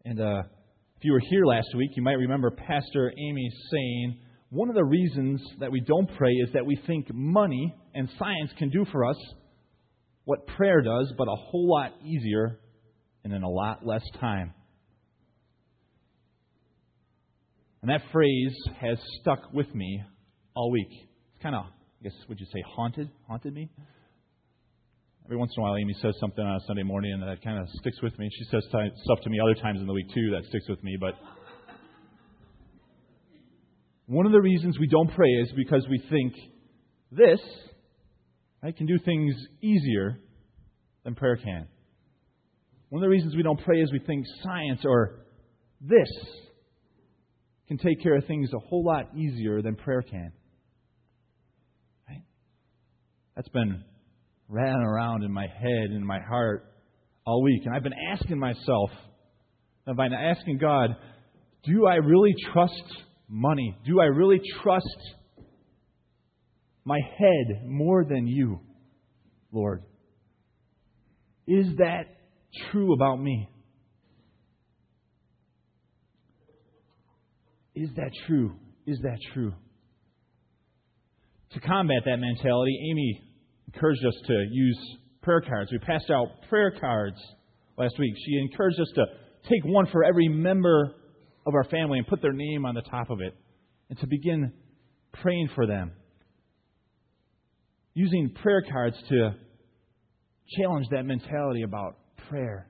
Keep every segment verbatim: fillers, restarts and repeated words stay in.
And uh, if you were here last week, you might remember Pastor Amy saying, one of the reasons that we don't pray is that we think money and science can do for us what prayer does, but a whole lot easier and in a lot less time. And that phrase has stuck with me all week. It's kind of, I guess, would you say haunted? Haunted me? Every once in a while, Amy says something on a Sunday morning, and that kind of sticks with me. She says stuff to me other times in the week, too, that sticks with me. But one of the reasons we don't pray is because we think this, I can do things easier than prayer can. One of the reasons we don't pray is we think science or this can take care of things a whole lot easier than prayer can. Right? That's been ran around in my head and in my heart all week. And I've been asking myself, I've been asking God, do I really trust money? Do I really trust my head more than you, Lord? Is that true about me? Is that true? Is that true? To combat that mentality, Amy encouraged us to use prayer cards. We passed out prayer cards last week. She encouraged us to take one for every member of our family and put their name on the top of it and to begin praying for them. Using prayer cards to challenge that mentality about prayer.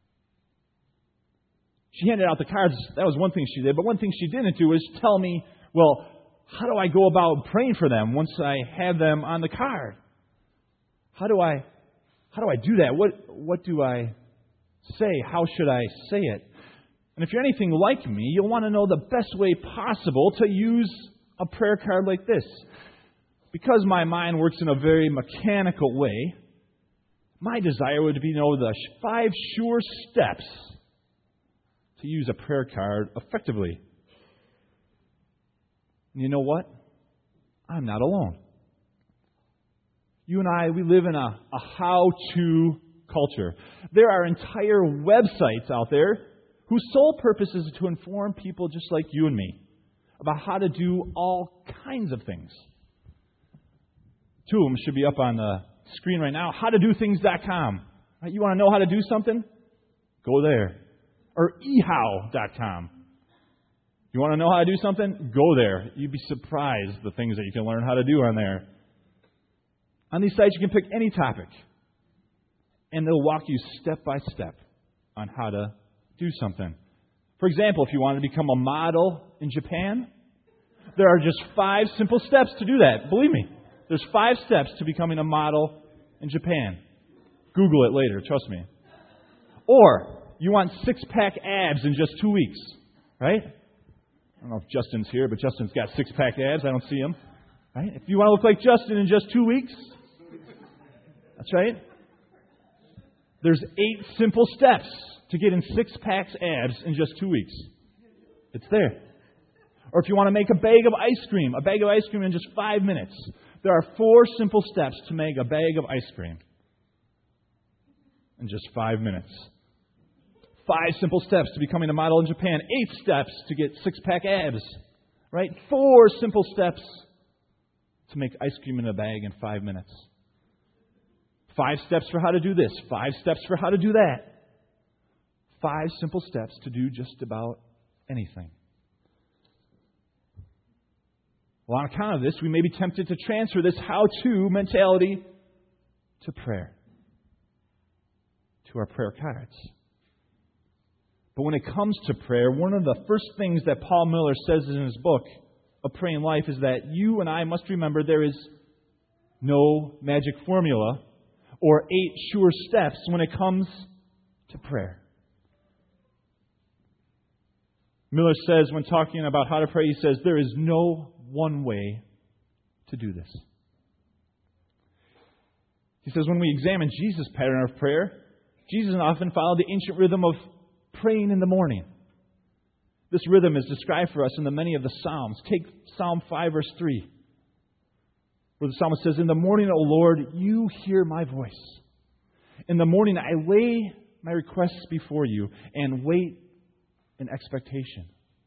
She handed out the cards. That was one thing she did. But one thing she didn't do is tell me, well, how do I go about praying for them once I have them on the card? How do I how do I do that? What what do I say? How should I say it? And if you're anything like me, you'll want to know the best way possible to use a prayer card like this. Because my mind works in a very mechanical way, my desire would be to know the five sure steps to use a prayer card effectively. And you know what? I'm not alone. You and I, we live in a, a how-to culture. There are entire websites out there whose sole purpose is to inform people just like you and me about how to do all kinds of things. Two of them should be up on the screen right now. how to do things dot com. Right? You want to know how to do something? Go there. Or e how dot com. You want to know how to do something? Go there. You'd be surprised the things that you can learn how to do on there. On these sites, you can pick any topic, and they'll walk you step by step on how to do something. For example, if you want to become a model in Japan, there are just five simple steps to do that. Believe me, there's five steps to becoming a model in Japan. Google it later, trust me. Or you want six-pack abs in just two weeks, right? I don't know if Justin's here, but Justin's got six-pack abs. I don't see him. Right? If you want to look like Justin in just two weeks, that's right. There's eight simple steps to getting six-pack abs in just two weeks. It's there. Or if you want to make a bag of ice cream, a bag of ice cream in just five minutes. There are four simple steps to make a bag of ice cream in just five minutes. Five simple steps to becoming a model in Japan. Eight steps to get six-pack abs. Right? Four simple steps to make ice cream in a bag in five minutes. Five steps for how to do this. Five steps for how to do that. Five simple steps to do just about anything. Well, on account of this, we may be tempted to transfer this how-to mentality to prayer, to our prayer cards. But when it comes to prayer, one of the first things that Paul Miller says in his book, A Praying Life, is that you and I must remember there is no magic formula or eight sure steps when it comes to prayer. Miller says, when talking about how to pray, he says, there is no one way to do this. He says, when we examine Jesus' pattern of prayer, Jesus often followed the ancient rhythm of praying in the morning. This rhythm is described for us in the many of the Psalms. Take Psalm five, verse three, where the psalmist says, in the morning, O Lord, you hear my voice. In the morning, I lay my requests before you and wait in expectation.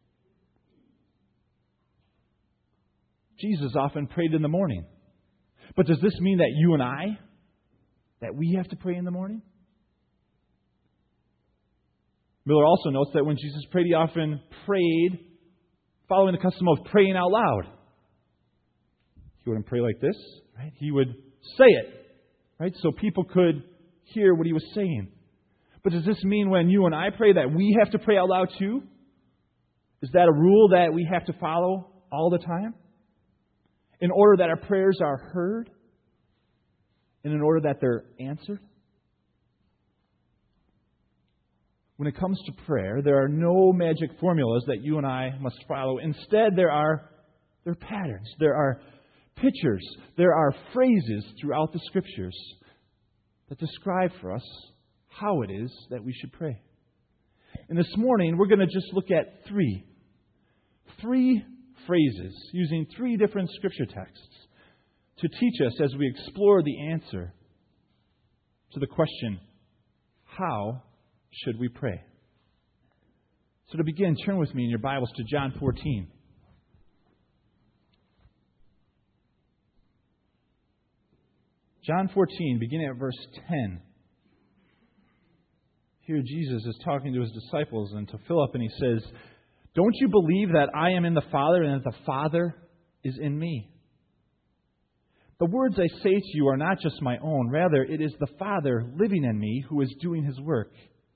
Jesus often prayed in the morning. But does this mean that you and I, that we have to pray in the morning? Miller also notes that when Jesus prayed, He often prayed following the custom of praying out loud. He wouldn't pray like this, right? He would say it, right? So people could hear what He was saying. But does this mean when you and I pray that we have to pray out loud too? Is that a rule that we have to follow all the time? In order that our prayers are heard? And in order that they're answered? When it comes to prayer, there are no magic formulas that you and I must follow. Instead, there are, there are patterns. There are pictures. There are phrases throughout the Scriptures that describe for us how it is that we should pray. And this morning, we're going to just look at three. Three phrases using three different Scripture texts to teach us as we explore the answer to the question, how should we pray? So to begin, turn with me in your Bibles to John fourteen. John fourteen, beginning at verse ten. Here Jesus is talking to His disciples and to Philip, and He says, "Don't you believe that I am in the Father and that the Father is in me? The words I say to you are not just my own. Rather, it is the Father living in me who is doing His work.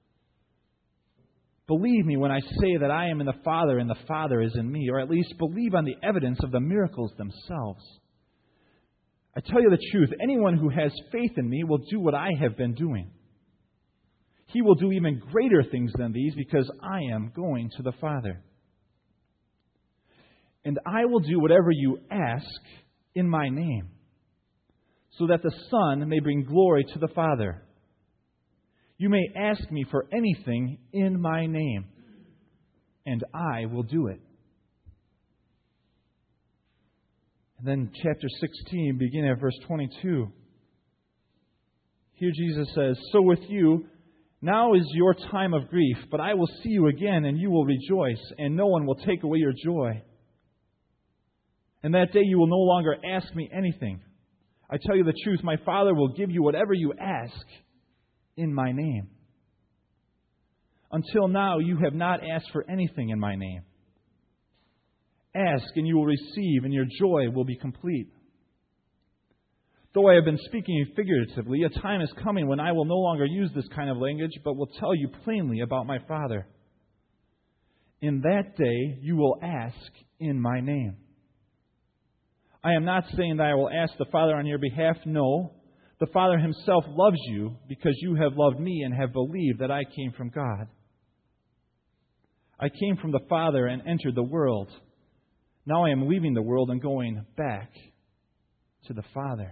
Believe me when I say that I am in the Father and the Father is in me, or at least believe on the evidence of the miracles themselves. I tell you the truth, anyone who has faith in me will do what I have been doing. He will do even greater things than these because I am going to the Father. And I will do whatever you ask in my name, so that the Son may bring glory to the Father. You may ask me for anything in my name, and I will do it." And then chapter sixteen, beginning at verse twenty-two. Here Jesus says, "So with you, now is your time of grief, but I will see you again, and you will rejoice, and no one will take away your joy. And that day you will no longer ask me anything. I tell you the truth, my Father will give you whatever you ask in my name. Until now you have not asked for anything in my name. Ask and you will receive, and your joy will be complete. Though I have been speaking figuratively, a time is coming when I will no longer use this kind of language, but will tell you plainly about my Father. In that day you will ask in my name. I am not saying that I will ask the Father on your behalf. No, the Father Himself loves you because you have loved me and have believed that I came from God. I came from the Father and entered the world. Now I am leaving the world and going back to the Father."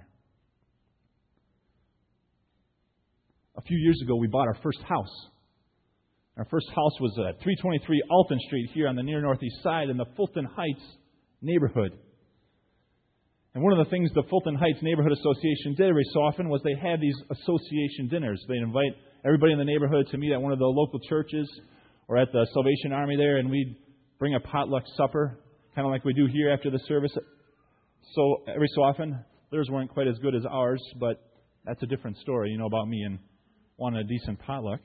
A few years ago, we bought our first house. Our first house was at three twenty-three Alton Street here on the near northeast side in the Fulton Heights neighborhood. And one of the things the Fulton Heights Neighborhood Association did every so often was they had these association dinners. They'd invite everybody in the neighborhood to meet at one of the local churches or at the Salvation Army there, and we'd bring a potluck supper, kind of like we do here after the service. So every so often, theirs weren't quite as good as ours, but that's a different story, you know, about me and wanting a decent potluck.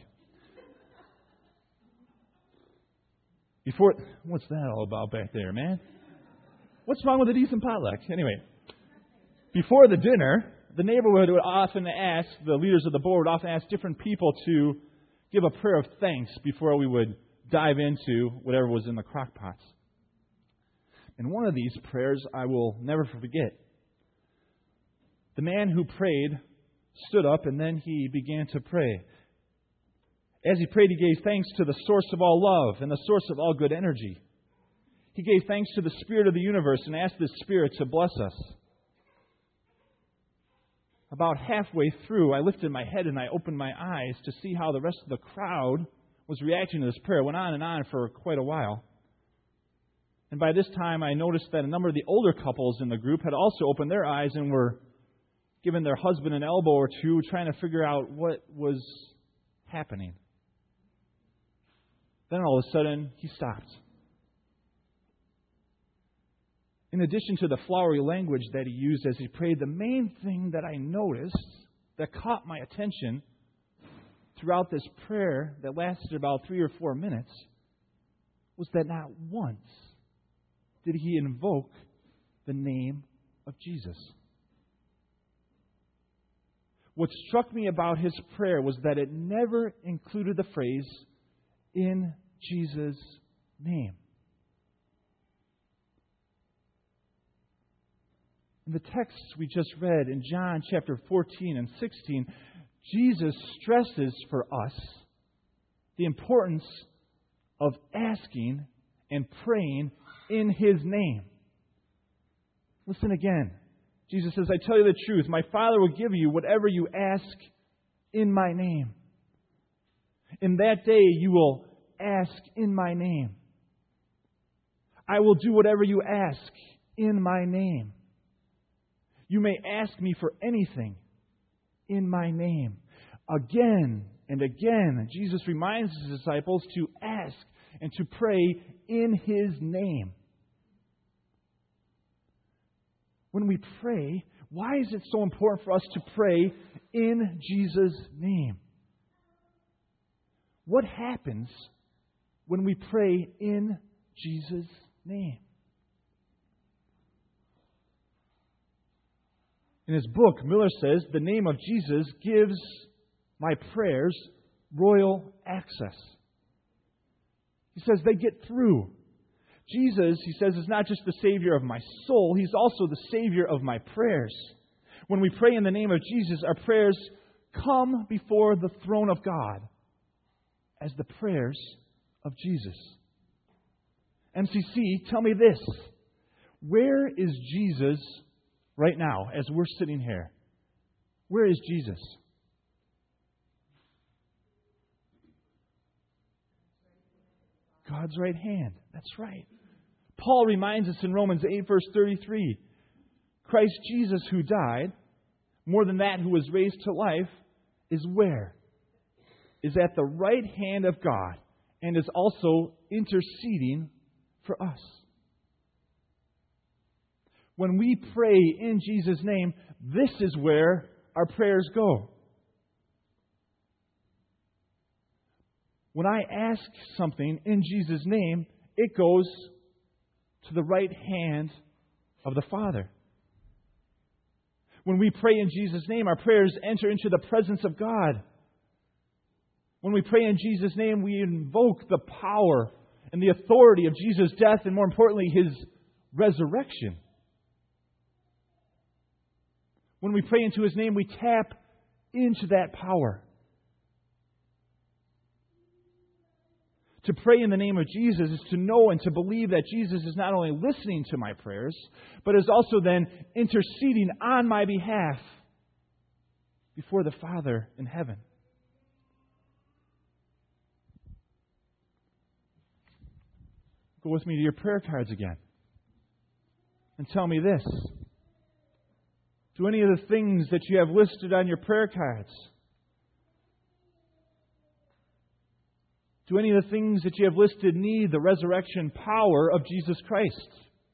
Before, what's that all about back there, man? What's wrong with a decent potluck? Anyway, before the dinner, the neighborhood would often ask, the leaders of the board would often ask different people to give a prayer of thanks before we would dive into whatever was in the crock pots. And one of these prayers I will never forget. The man who prayed stood up and then he began to pray. As he prayed, he gave thanks to the source of all love and the source of all good energy. He gave thanks to the Spirit of the universe and asked the Spirit to bless us. About halfway through, I lifted my head and I opened my eyes to see how the rest of the crowd was reacting to this prayer. It went on and on for quite a while. And by this time, I noticed that a number of the older couples in the group had also opened their eyes and were giving their husband an elbow or two, trying to figure out what was happening. Then all of a sudden, he stopped. In addition to the flowery language that he used as he prayed, the main thing that I noticed that caught my attention throughout this prayer that lasted about three or four minutes was that not once did he invoke the name of Jesus. What struck me about his prayer was that it never included the phrase, "in Jesus' name." In the texts we just read in John chapter fourteen and sixteen, Jesus stresses for us the importance of asking and praying in His name. Listen again. Jesus says, "I tell you the truth, my Father will give you whatever you ask in my name. In that day you will ask in my name. I will do whatever you ask in my name. You may ask me for anything in my name." Again and again, Jesus reminds His disciples to ask and to pray in His name. When we pray, why is it so important for us to pray in Jesus' name? What happens when we pray in Jesus' name? In his book, Miller says, the name of Jesus gives my prayers royal access. He says they get through. Jesus, he says, is not just the Savior of my soul, He's also the Savior of my prayers. When we pray in the name of Jesus, our prayers come before the throne of God as the prayers of Jesus. M C C, tell me this. Where is Jesus right now as we're sitting here? Where is Jesus? God's right hand. That's right. Paul reminds us in Romans eight, verse thirty-three, Christ Jesus who died, more than that, who was raised to life, is where? Is at the right hand of God and is also interceding for us. When we pray in Jesus' name, this is where our prayers go. When I ask something in Jesus' name, it goes to the right hand of the Father. When we pray in Jesus' name, our prayers enter into the presence of God. When we pray in Jesus' name, we invoke the power and the authority of Jesus' death and, more importantly, His resurrection. When we pray into His name, we tap into that power. To pray in the name of Jesus is to know and to believe that Jesus is not only listening to my prayers, but is also then interceding on my behalf before the Father in heaven. Go with me to your prayer cards again and tell me this. Do any of the things that you have listed on your prayer cards, do any of the things that you have listed need the resurrection power of Jesus Christ?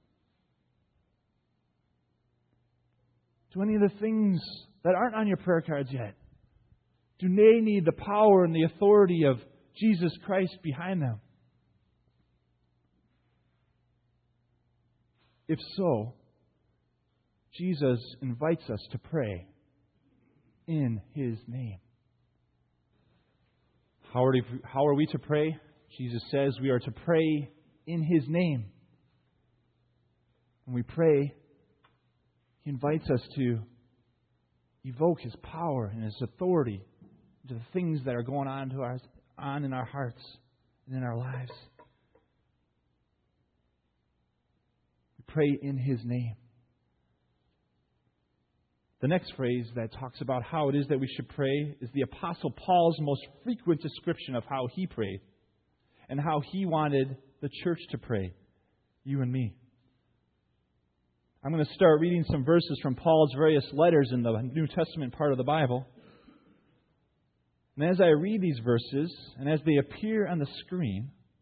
Do any of the things that aren't on your prayer cards yet, do they need the power and the authority of Jesus Christ behind them? If so, Jesus invites us to pray in His name. How are, we, how are we to pray? Jesus says we are to pray in His name. When we pray, He invites us to evoke His power and His authority to the things that are going on, to our, on in our hearts and in our lives. We pray in His name. The next phrase that talks about how it is that we should pray is the Apostle Paul's most frequent description of how he prayed and how he wanted the church to pray, you and me. I'm going to start reading some verses from Paul's various letters in the New Testament part of the Bible. And as I read these verses, and as they appear on the screen,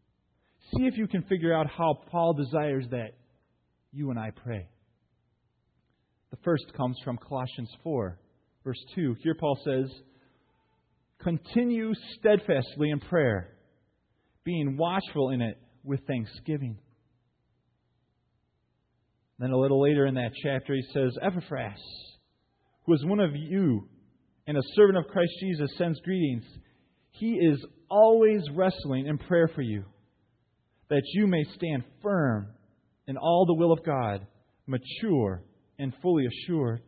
See if you can figure out how Paul desires that you and I pray. The first comes from Colossians four, verse two. Here Paul says, "Continue steadfastly in prayer, being watchful in it with thanksgiving." Then a little later in that chapter he says, "Epaphras, who is one of you and a servant of Christ Jesus, sends greetings. He is always wrestling in prayer for you, that you may stand firm in all the will of God, mature and fully assured."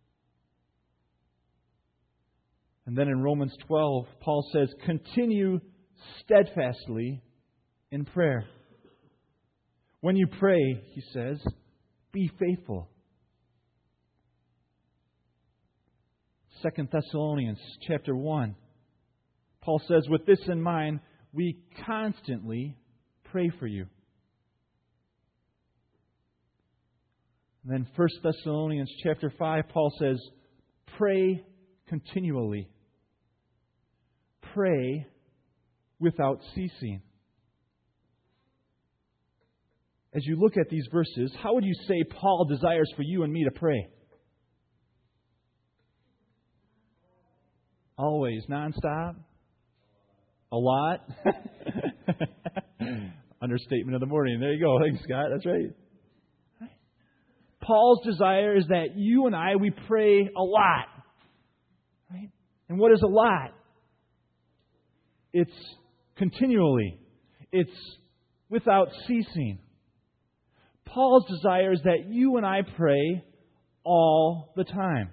And then in Romans twelve, Paul says, "Continue steadfastly in prayer." When you pray, he says, be faithful. Second Thessalonians chapter one, Paul says, "With this in mind, we constantly pray for you." And then First Thessalonians chapter five, Paul says, "Pray continually." Pray without ceasing. As you look at these verses, how would you say Paul desires for you and me to pray? Always, nonstop? A lot? Understatement of the morning. There you go. Thanks, Scott. That's right. Paul's desire is that you and I, we pray a lot. Right? And what is a lot? It's continually. It's without ceasing. Paul's desire is that you and I pray all the time.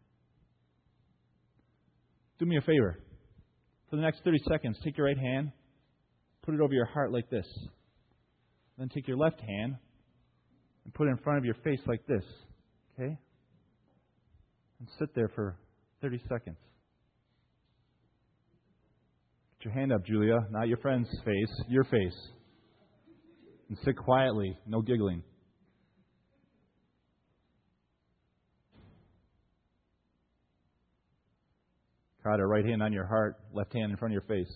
Do me a favor. For the next thirty seconds, take your right hand, put it over your heart like this. Then take your left hand and put it in front of your face like this. Okay? And sit there for thirty seconds. Put your hand up, Julia. Not your friend's face, your face. And sit quietly, no giggling. Carter, right hand on your heart, left hand in front of your face.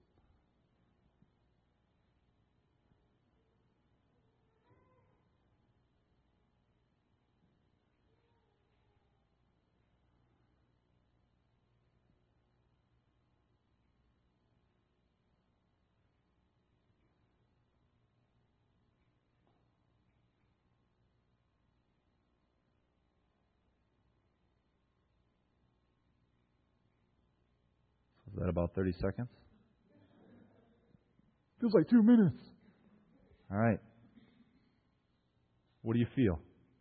Is that about thirty seconds? Feels like two minutes. All right. What do you feel?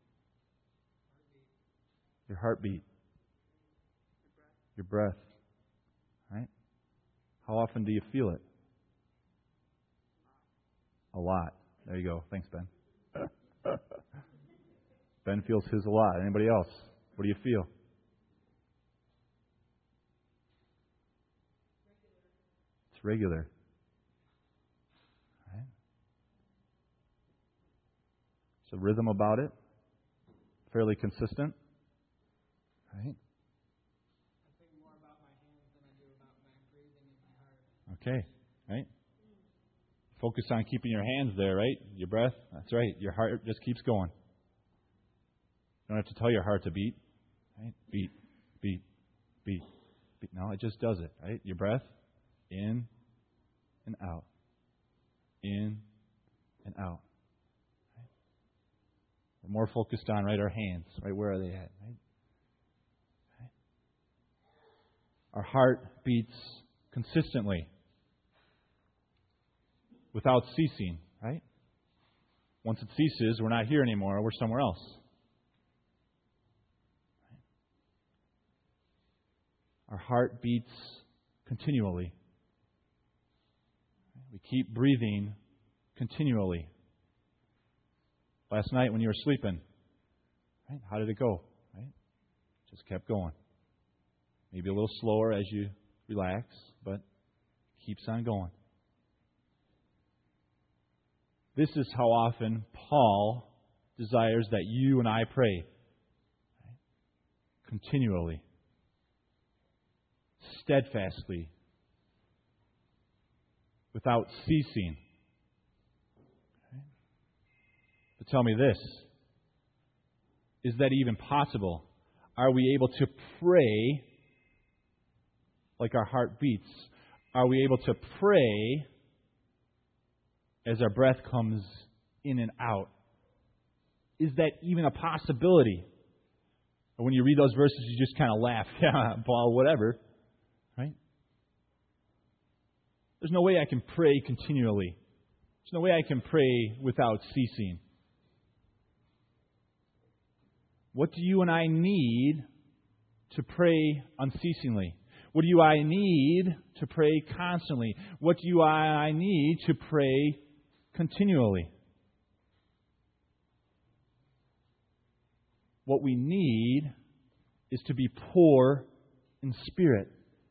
Your heartbeat. Your breath. Right? How often do you feel it? A lot. There you go. Thanks, Ben. Ben feels his a lot. Anybody else? What do you feel? It's regular. Right? There's a rhythm about it. Fairly consistent. Right? I think more about my hands than I do about my breathing and my heart. Okay. Right? Focus on keeping your hands there, right? Your breath. That's right. Your heart just keeps going. You don't have to tell your heart to beat. Right? Beat, beat, beat, beat. No, it just does it, right? Your breath, in and out. In and out. Right? We're more focused on, right, our hands. Right? Where are they at? Right? Right? Our heart beats consistently. Without ceasing, right? Once it ceases, we're not here anymore, we're somewhere else. Our heart beats continually. We keep breathing continually. Last night when you were sleeping, right? How did it go? Right? Just kept going. Maybe a little slower as you relax, but it keeps on going. This is how often Paul desires that you and I pray. Right? Continually. Steadfastly. Without ceasing. to tell me this. Is that even possible? Are we able to pray like our heart beats? Are we able to pray as our breath comes in and out? Is that even a possibility? Or when you read those verses, you just kind of laugh. Yeah, Paul, whatever. Right? There's no way I can pray continually. There's no way I can pray without ceasing. What do you and I need to pray unceasingly? What do you I need to pray constantly? What do you I need to pray continually? What we need is to be poor in spirit.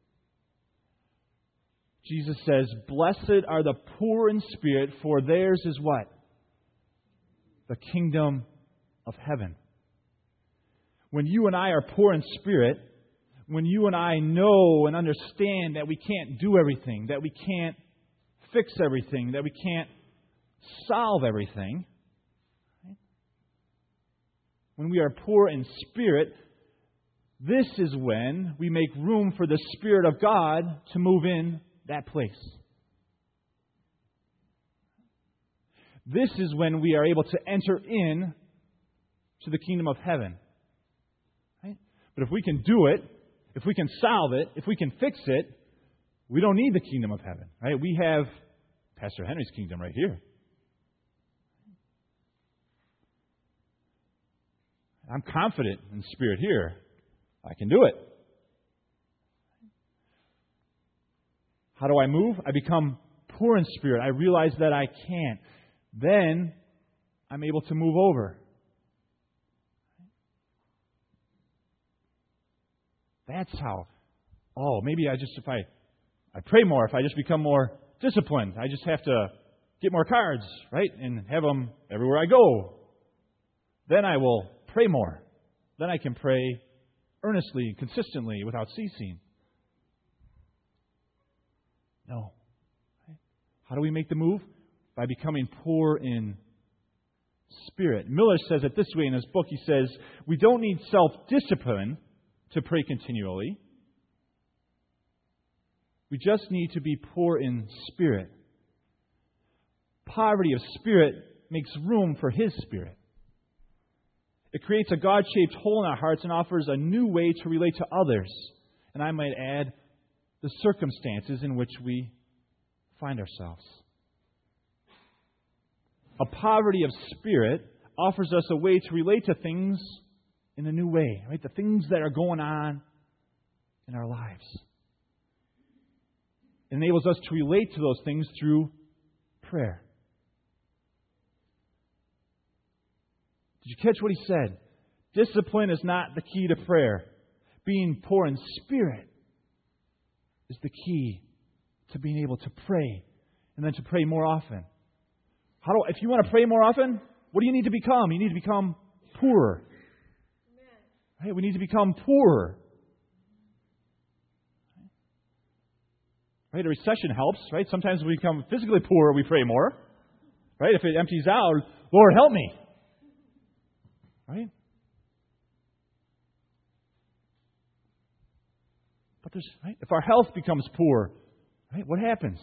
Jesus says, "Blessed are the poor in spirit, for theirs is what? The kingdom of heaven." When you and I are poor in spirit, when you and I know and understand that we can't do everything, that we can't fix everything, that we can't solve everything, right? When we are poor in spirit, this is when we make room for the Spirit of God to move in that place. This is when we are able to enter in to the kingdom of heaven. Right? But if we can do it, if we can solve it, if we can fix it, we don't need the kingdom of heaven. Right? We have Pastor Henry's kingdom right here. I'm confident in spirit here. I can do it. How do I move? I become poor in spirit. I realize that I can't. Then I'm able to move over. That's how. Oh, maybe I just, if I, I pray more, if I just become more disciplined, I just have to get more cards, right? And have them everywhere I go. Then I will pray more. Then I can pray earnestly, consistently, without ceasing. No. How do we make the move? By becoming poor in spirit. Miller says it this way in his book. He says, we don't need self-discipline to pray continually. We just need to be poor in spirit. Poverty of spirit makes room for His Spirit. It creates a God-shaped hole in our hearts and offers a new way to relate to others. And I might add, the circumstances in which we find ourselves. A poverty of spirit offers us a way to relate to things in a new way, right? The things that are going on in our lives. It enables us to relate to those things through prayer. Did you catch what he said? Discipline is not the key to prayer. Being poor in spirit is the key to being able to pray, and then to pray more often. How do if you want to pray more often, what do you need to become? You need to become poorer. Right? We need to become poorer. Right? A recession helps, right? Sometimes we become physically poor, we pray more. Right? If it empties out, Lord, help me. Right? But there's, right? If our health becomes poor, right? What happens?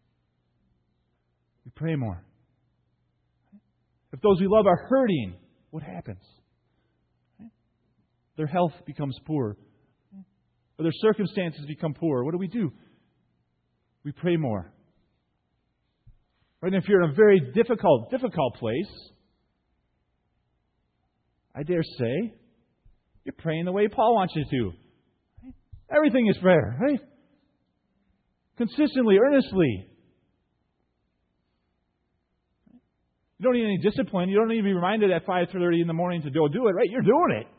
We pray more. If those we love are hurting, what happens? Right? Their health becomes poor. Or their circumstances become poor. What do we do? We pray more. Right? And if you're in a very difficult, difficult place, I dare say, you're praying the way Paul wants you to. Right? Everything is prayer, right? Consistently, earnestly. You don't need any discipline. You don't need to be reminded at five thirty in the morning to go do it, right? You're doing it.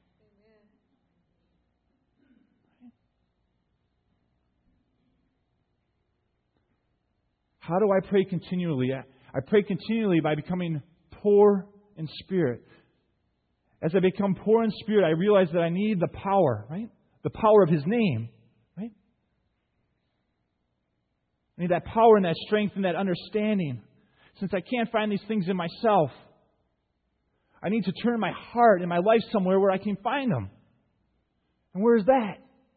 How do I pray continually? I pray continually by becoming poor in spirit. As I become poor in spirit, I realize that I need the power, right? The power of His name, right? I need that power and that strength and that understanding. Since I can't find these things in myself, I need to turn my heart and my life somewhere where I can find them. And where is that?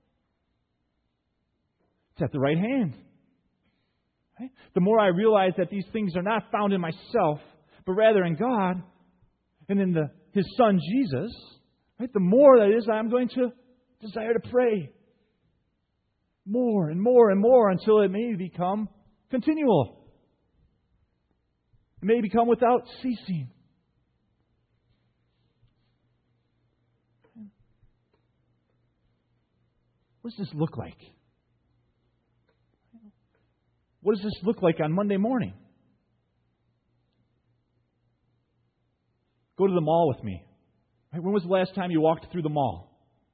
It's at the right hand. Right? The more I realize that these things are not found in myself, but rather in God and in the, His Son Jesus, right? The more that is I'm going to desire to pray. More and more and more until it may become continual. It may become without ceasing. What does this look like? What does this look like on Monday morning? Go to the mall with me. Right? When was the last time you walked through the mall?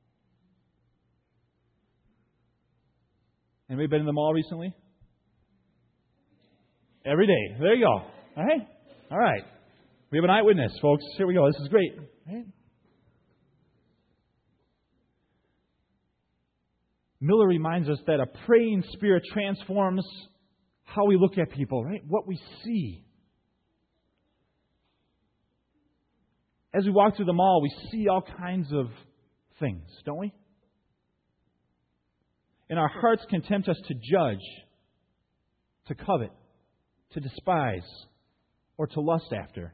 Anybody been in the mall recently? Every day. There you go. All right? All right. We have an eyewitness, folks. Here we go. This is great. Right? Miller reminds us that a praying spirit transforms how we look at people, right? What we see. As we walk through the mall, we see all kinds of things, don't we? And our hearts can tempt us to judge, to covet, to despise, or to lust after.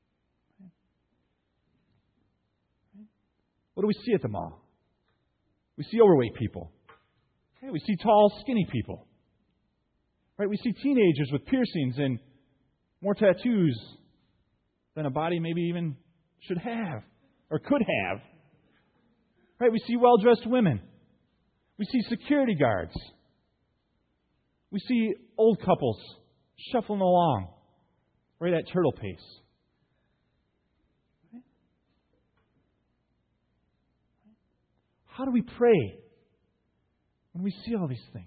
What do we see at the mall? We see overweight people. We see tall, skinny people. Right? We see teenagers with piercings and more tattoos than a body maybe even should have or could have. Right? We see well-dressed women. We see security guards. We see old couples shuffling along right at turtle pace. Right? How do we pray when we see all these things?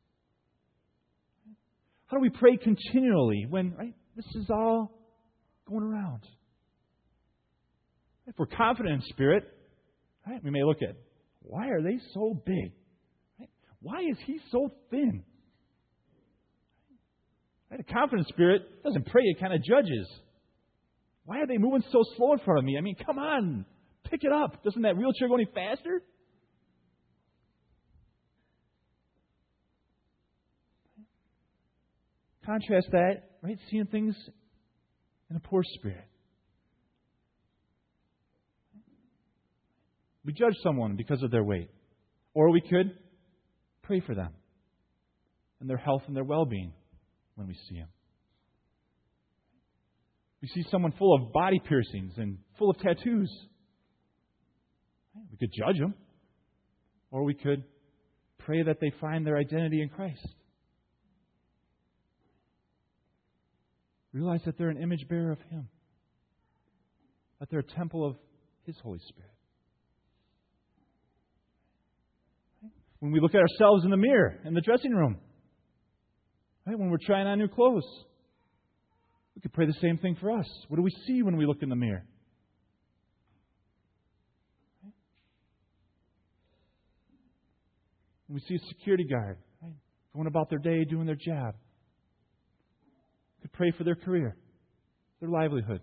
How do we pray continually when, right, this is all going around? If we're confident in spirit, right, we may look at, why are they so big? Right? Why is he so thin? Right? A confident spirit doesn't pray, it kind of judges. Why are they moving so slow in front of me? I mean, come on, pick it up. Doesn't that wheelchair go any faster? Contrast that, right? Seeing things in a poor spirit. We judge someone because of their weight. Or we could pray for them and their health and their well-being when we see them. We see someone full of body piercings and full of tattoos. We could judge them. Or we could pray that they find their identity in Christ. Realize that they're an image bearer of Him. That they're a temple of His Holy Spirit. When we look at ourselves in the mirror, in the dressing room, right? When we're trying on new clothes, we could pray the same thing for us. What do we see when we look in the mirror? When we see a security guard, right, going about their day, doing their job, we could pray for their career, their livelihood.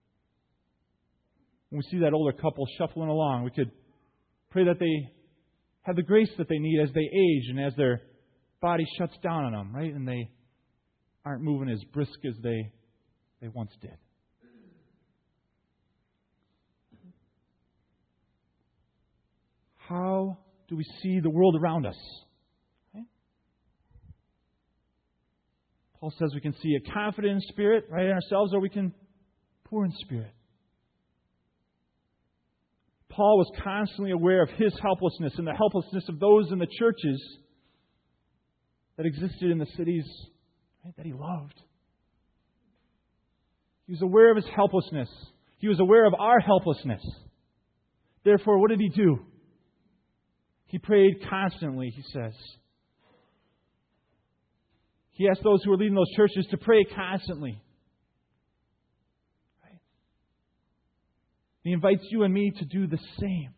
When we see that older couple shuffling along, we could pray that they have the grace that they need as they age and as their body shuts down on them, right? And they aren't moving as brisk as they, they once did. How do we see the world around us? Okay? Paul says we can see a confident spirit, right, in ourselves, or we can poor in spirit. Paul was constantly aware of his helplessness and the helplessness of those in the churches that existed in the cities, right, that he loved. He was aware of his helplessness. He was aware of our helplessness. Therefore, what did he do? He prayed constantly, he says. He asked those who were leading those churches to pray constantly. Right? He invites you and me to do the same.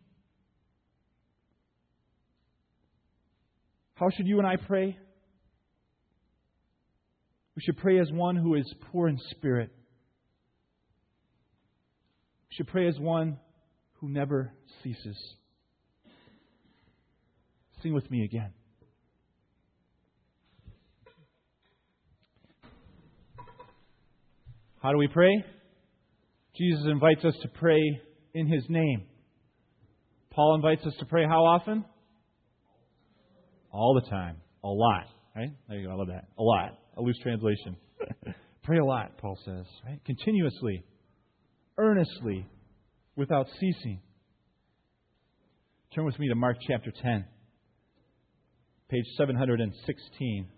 How should you and I pray? We should pray as one who is poor in spirit. We should pray as one who never ceases. Sing with me again. How do we pray? Jesus invites us to pray in His name. Paul invites us to pray how often? All the time. A lot. Right? There you go. I love that. A lot. A loose translation. Pray a lot, Paul says. Right? Continuously. Earnestly. Without ceasing. Turn with me to Mark chapter ten. Page seven hundred sixteen.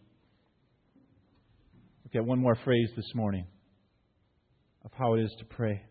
Look at one more phrase this morning of how it is to pray.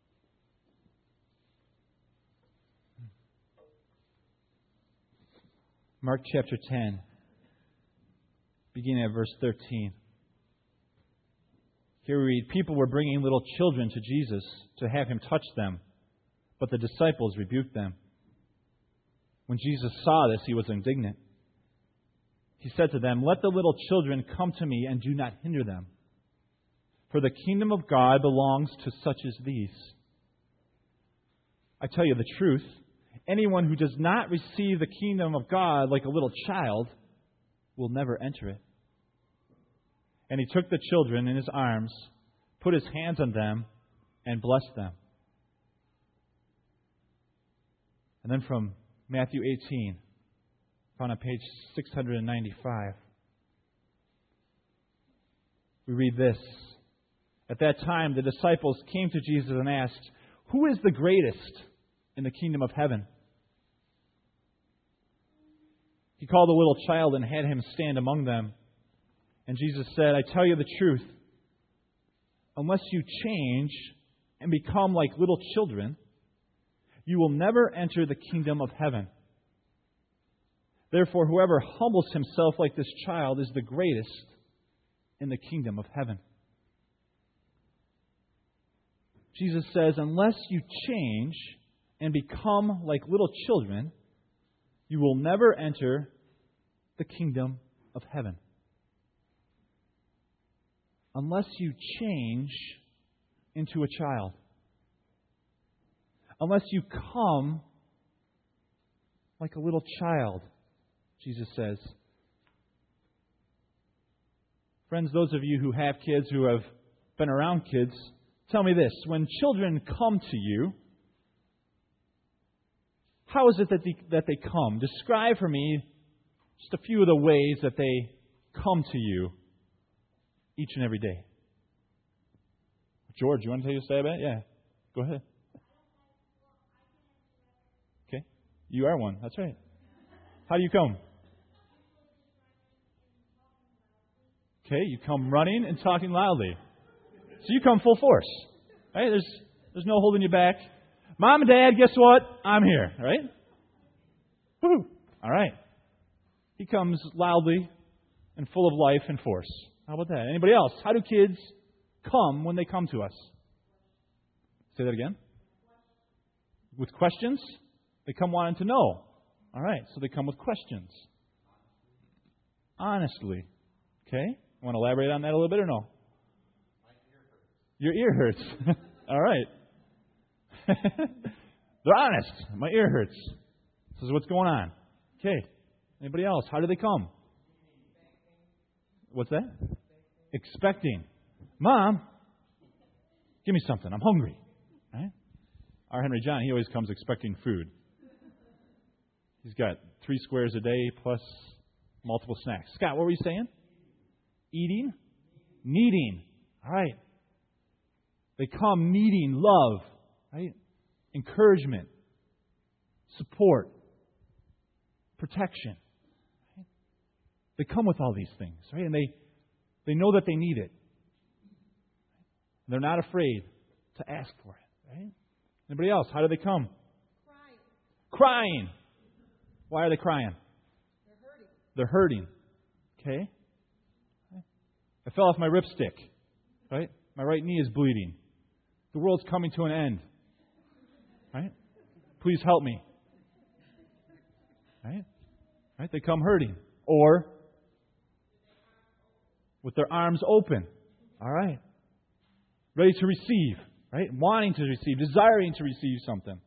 Mark chapter ten, beginning at verse thirteen. Here we read, people were bringing little children to Jesus to have Him touch them, but the disciples rebuked them. When Jesus saw this, He was indignant. He said to them, let the little children come to me and do not hinder them, for the kingdom of God belongs to such as these. I tell you the truth, anyone who does not receive the kingdom of God like a little child will never enter it. And He took the children in His arms, put His hands on them, and blessed them. And then from Matthew eighteen, found on page six hundred ninety-five, we read this. At that time, the disciples came to Jesus and asked, who is the greatest in the kingdom of heaven? He called a little child and had him stand among them. And Jesus said, I tell you the truth, unless you change and become like little children, you will never enter the kingdom of heaven. Therefore, whoever humbles himself like this child is the greatest in the kingdom of heaven. Jesus says, unless you change and become like little children, you will never enter the kingdom of heaven. Unless you change into a child. Unless you come like a little child, Jesus says. Friends, those of you who have kids, who have been around kids, tell me this. When children come to you, how is it that they, that they come? Describe for me just a few of the ways that they come to you each and every day. George, you want to take a stab at it? Yeah. Go ahead. Okay. You are one. That's right. How do you come? Okay, you come running and talking loudly. So you come full force. Right? There's there's no holding you back. Mom and Dad, guess what? I'm here. Right? Woo! All right. He comes loudly and full of life and force. How about that? Anybody else? How do kids come when they come to us? Say that again. With questions? They come wanting to know. All right. So they come with questions. Honestly. Okay? Want to elaborate on that a little bit or no? Your ear hurts. All right. They're honest. My ear hurts. This is what's going on. Okay. Anybody else? How do they come? What's that? Expecting. Mom, give me something. I'm hungry. Right? Our Henry John, he always comes expecting food. He's got three squares a day plus multiple snacks. Scott, what were you saying? Eating? Needing. All right. They come needing love, right? Encouragement, support, protection. Right? They come with all these things, right? And they, they know that they need it. They're not afraid to ask for it, right? Anybody else? How do they come? Crying. Crying. Why are they crying? They're hurting. They're hurting. Okay. I fell off my ripstick, right? My right knee is bleeding. The world's coming to an end. Right? Please help me. Right? Right? They come hurting. Or with their arms open. All right. Ready to receive. right? Wanting to receive, desiring to receive something.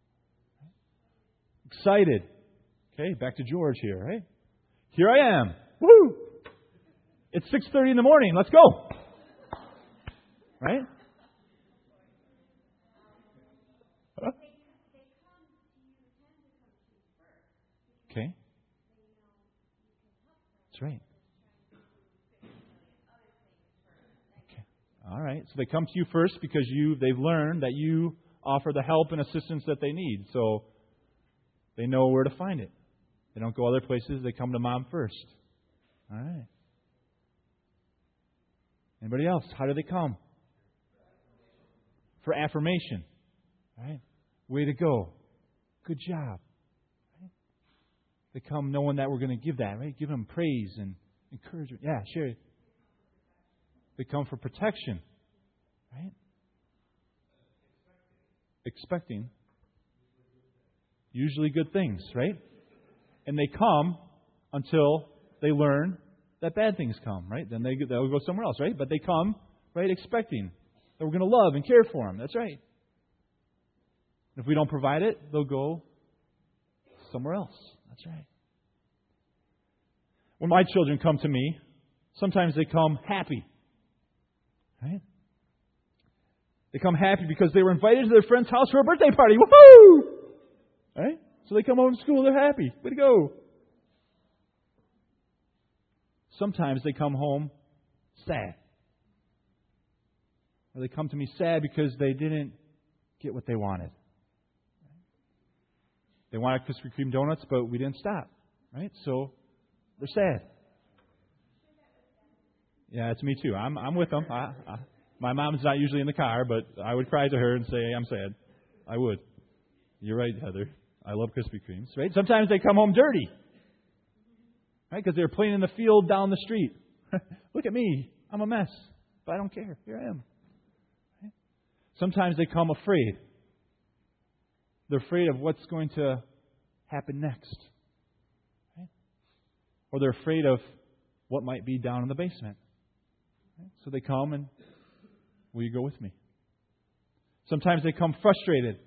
Excited. Okay, back to George here, right? Here I am. Woo! It's six thirty in the morning. Let's go. Right? Huh? Okay. That's right. Okay. All right. So they come to you first because you they've learned that you offer the help and assistance that they need. So they know where to find it. They don't go other places. They come to Mom first. All right. Anybody else? How do they come? For affirmation. Right? Way to go. Good job. Right? They come knowing that we're going to give that, right? Give them praise and encouragement. Yeah, sure. They come for protection. Right? Expecting. Usually good things, right? And they come until they learn that bad things come, right? Then they, they'll go somewhere else, right? But they come, right, expecting that we're going to love and care for them. That's right. If we don't provide it, they'll go somewhere else. That's right. When my children come to me, sometimes they come happy. Right? They come happy because they were invited to their friend's house for a birthday party. Woohoo! Right? So they come home from school, they're happy. Way to go. Sometimes they come home sad. Or they come to me sad because they didn't get what they wanted. They wanted Krispy Kreme donuts, but we didn't stop. Right? So they're sad. Yeah, it's me too. I'm I'm with them. I, I, my mom's not usually in the car, but I would cry to her and say, I'm sad. I would. You're right, Heather. I love Krispy Kremes. Right? Sometimes they come home dirty. Right? Because they're playing in the field down the street. Look at me. I'm a mess. But I don't care. Here I am. Right? Sometimes they come afraid. They're afraid of what's going to happen next. Right? Or they're afraid of what might be down in the basement. Right? So they come and, will you go with me? Sometimes they come frustrated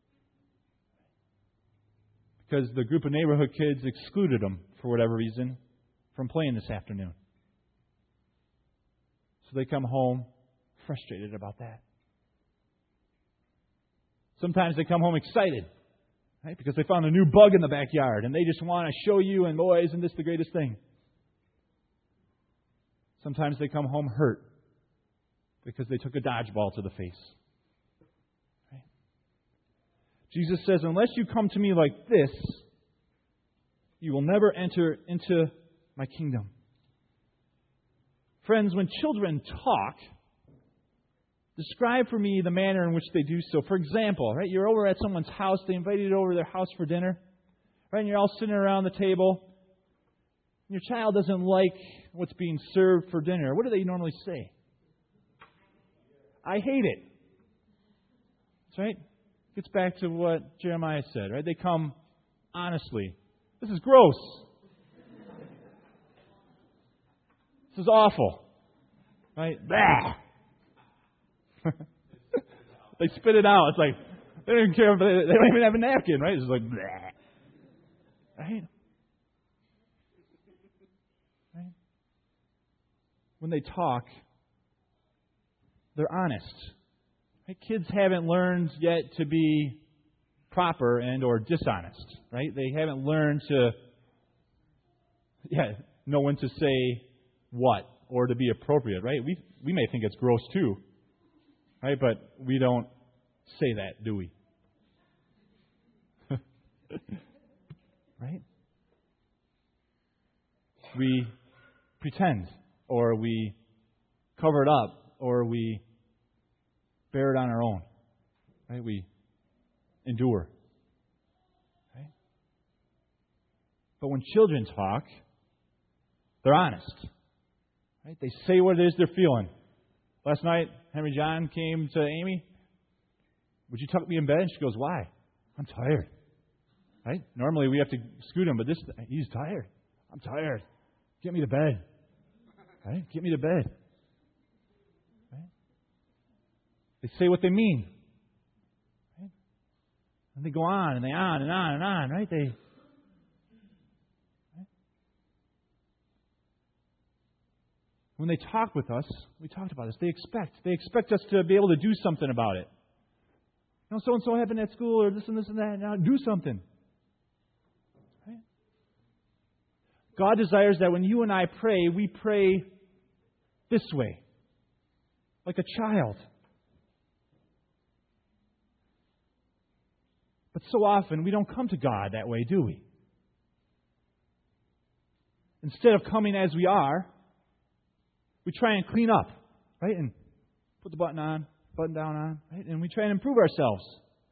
because the group of neighborhood kids excluded them, for whatever reason, from playing this afternoon. So they come home frustrated about that. Sometimes they come home excited, right? Because they found a new bug in the backyard and they just want to show you and boy, isn't this the greatest thing? Sometimes they come home hurt because they took a dodgeball to the face. Right? Jesus says, unless you come to me like this, you will never enter into my kingdom. Friends, when children talk, describe for me the manner in which they do so. For example, right, you're over at someone's house, they invited you over to their house for dinner, right, and you're all sitting around the table. Your child doesn't like what's being served for dinner. What do they normally say? I hate it. That's right. Gets back to what Jeremiah said, right? They come honestly. This is gross. This is awful. Right? Bah! They spit it out. It's like, they don't even care if they, they don't even have a napkin, right? It's like, bah! Right? Right? When they talk, they're honest. Right? Kids haven't learned yet to be proper and or dishonest, right? They haven't learned to, yeah, know when to say what or to be appropriate, right? We we may think it's gross too, right? But we don't say that, do we? Right? We pretend, or we cover it up, or we bear it on our own, right? We endure. Right? But when children talk, they're honest. Right? They say what it is they're feeling. Last night, Henry John came to Amy. Would you tuck me in bed? And she goes, why? I'm tired. Right? Normally we have to scoot him, but this he's tired. I'm tired. Get me to bed. Right? Get me to bed. Right? They say what they mean. Right? And they go on and they on and on and on, right? They right? When they talk with us, we talked about this, they expect. They expect us to be able to do something about it. You know, so-and-so happened at school, or this and this and that. Now do something. Right? God desires that when you and I pray, we pray this way, like a child. But so often, we don't come to God that way, do we? Instead of coming as we are, we try and clean up, right? And put the button on, button down on, right? And we try and improve ourselves.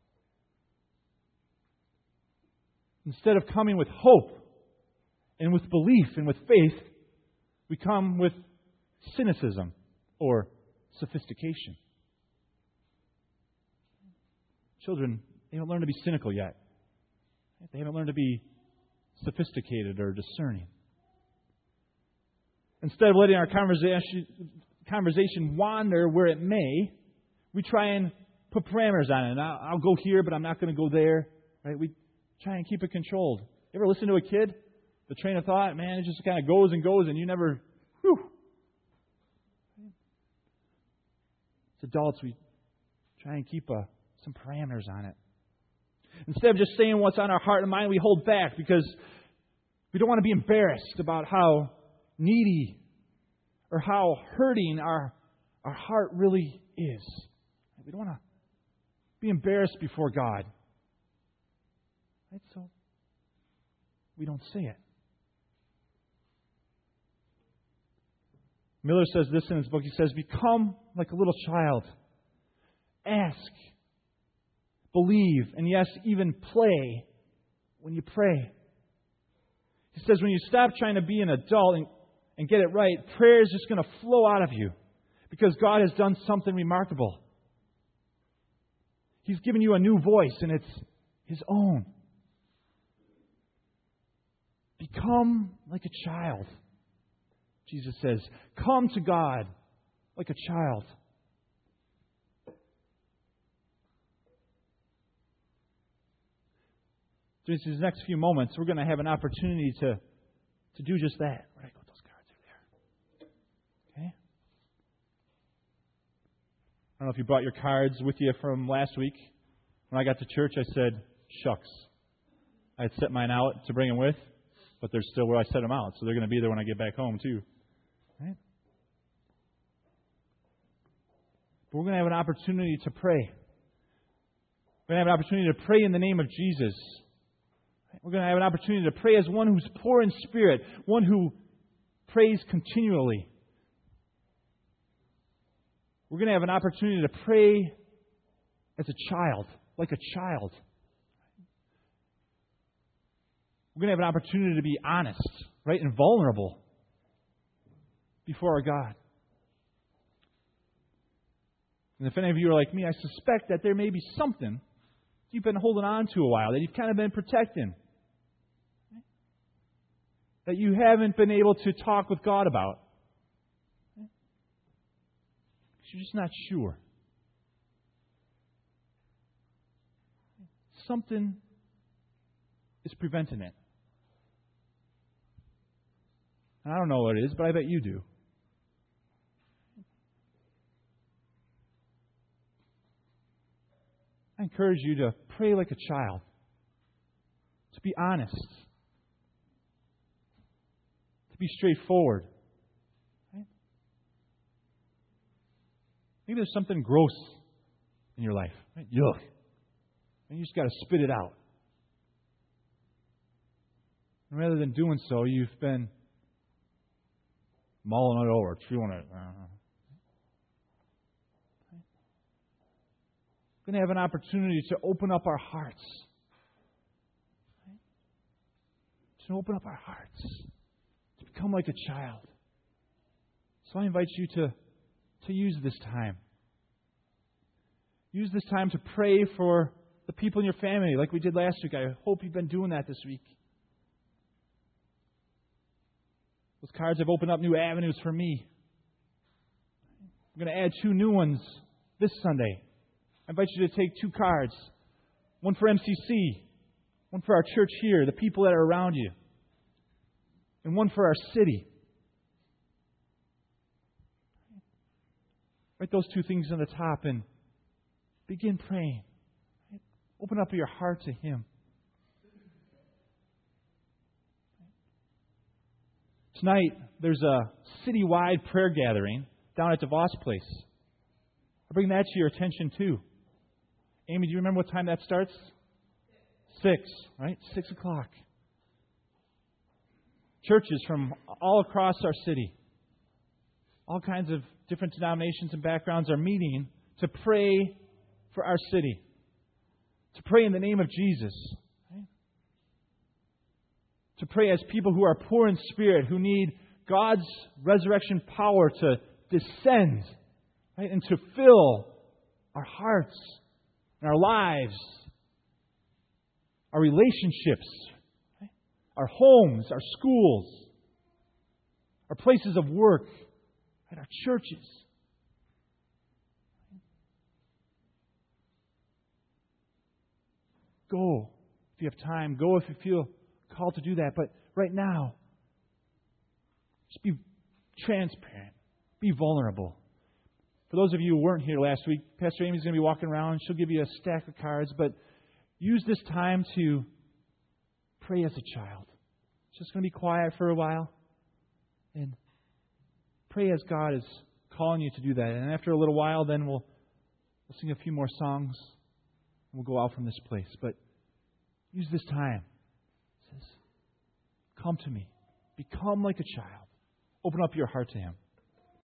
Instead of coming with hope and with belief and with faith, we come with cynicism or sophistication. Children, they haven't learned to be cynical yet. They haven't learned to be sophisticated or discerning. Instead of letting our conversation, conversation wander where it may, we try and put parameters on it. And I'll, I'll go here, but I'm not going to go there. Right? We try and keep it controlled. You ever listen to a kid? The train of thought, man, it just kind of goes and goes, and you never, whew. As adults, we try and keep a, some parameters on it. Instead of just saying what's on our heart and mind, we hold back because we don't want to be embarrassed about how needy or how hurting our, our heart really is. We don't want to be embarrassed before God. Right? So we don't say it. Miller says this in his book. He says, become like a little child. Ask, believe, and yes, even play when you pray. He says when you stop trying to be an adult and, and get it right, prayer is just going to flow out of you because God has done something remarkable. He's given you a new voice, and it's His own. Become like a child. Jesus says, come to God like a child. So these next few moments, we're going to have an opportunity to, to do just that. Where'd I go? Those cards are there. Okay? I don't know if you brought your cards with you from last week. When I got to church, I said, shucks. I had set mine out to bring them with, but they're still where I set them out, so they're going to be there when I get back home, too. Right? But we're going to have an opportunity to pray. We're going to have an opportunity to pray in the name of Jesus. We're going to have an opportunity to pray as one who's poor in spirit, one who prays continually. We're going to have an opportunity to pray as a child, like a child. We're going to have an opportunity to be honest, right, and vulnerable before our God. And if any of you are like me, I suspect that there may be something you've been holding on to a while, that you've kind of been protecting, that you haven't been able to talk with God about. You're just not sure. Something is preventing it. And I don't know what it is, but I bet you do. I encourage you to pray like a child, to be honest, to be straightforward. Right? Maybe there's something gross in your life. Right? Yuck. And you just got to spit it out. And rather than doing so, you've been mulling it over, chewing it. Uh-huh. We're going to have an opportunity to open up our hearts. To open up our hearts. To become like a child. So I invite you to, to use this time. Use this time to pray for the people in your family like we did last week. I hope you've been doing that this week. Those cards have opened up new avenues for me. I'm going to add two new ones this Sunday, I invite you to take two cards. One for M C C, one for our church here, the people that are around you, and one for our city. Write those two things on the top and begin praying. Open up your heart to Him. Tonight, there's a citywide prayer gathering down at DeVos Place. I bring that to your attention too. Amy, do you remember what time that starts? Six, right? Six o'clock. Churches from all across our city, all kinds of different denominations and backgrounds are meeting to pray for our city, to pray in the name of Jesus, right? To pray as people who are poor in spirit, who need God's resurrection power to descend, right, and to fill our hearts and our lives, our relationships, right, our homes, our schools, our places of work, and our churches. Go if you have time. Go if you feel called to do that. But right now, just be transparent. Be vulnerable. For those of you who weren't here last week, Pastor Amy's going to be walking around. She'll give you a stack of cards. But use this time to pray as a child. It's just going to be quiet for a while. And pray as God is calling you to do that. And after a little while, then we'll, we'll sing a few more songs. And we'll go out from this place. But use this time. It says, come to me. Become like a child. Open up your heart to Him.